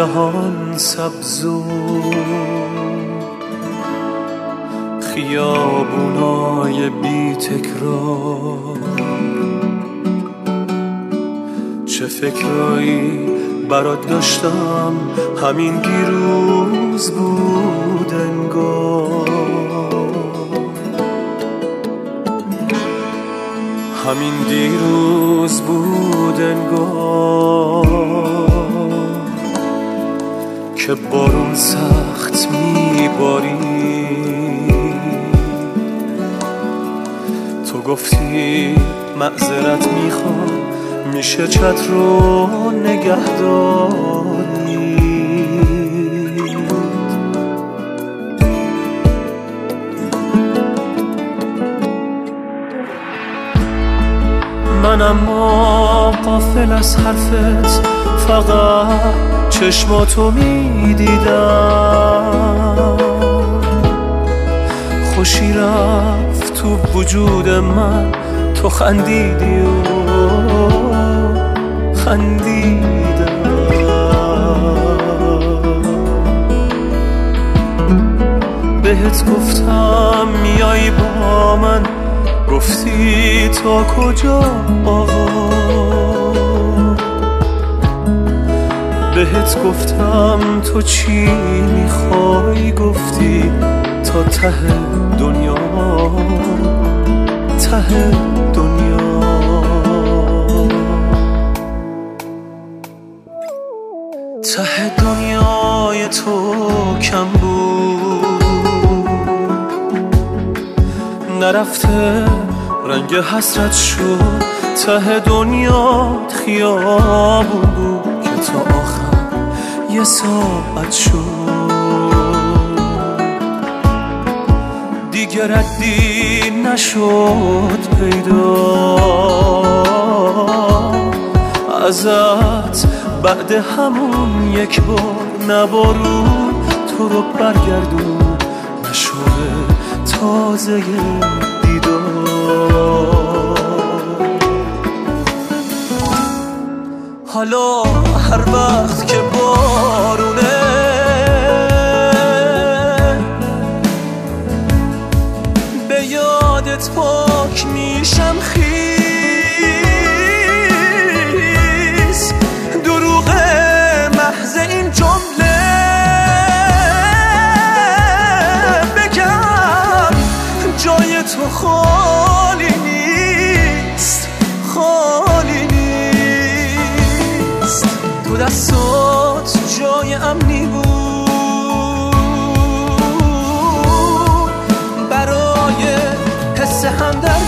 جهان سبز و خیابونای بی تکرار، چه فکرایی برات داشتم همین دیروز بود انگار، همین دیروز بود انگار که بارون سخت میباری، تو گفتی معذرت میخوام میشه چت رو نگهداری، من اما غافل از حرفت فقط چشماتو میدیدم، خوشی رفت تو وجود من، تو خندیدی و خندیدم، بهت گفتم میای با من، گفتی تا کجا آقا، بهت گفتم تو چی میخوای، گفتی تا ته دنیا، ته دنیا. ته دنیای تو کم بود، نرفته رنگ حسرت شد، ته دنیات خیابون بود که تا آخر یه ساعت شد، دیگه ردی نشد پیدا ازت، بعد همون یک بار نبارون تو رو برگردون، نشوره تازه دیدار، حالا هر وقت که بارونه به یادت پاک میشم خیس، دروغ محض این جمله بگم جای تو خالی نیست، خالی نیست، تو دستات جای امنی بود برای حس همدردی.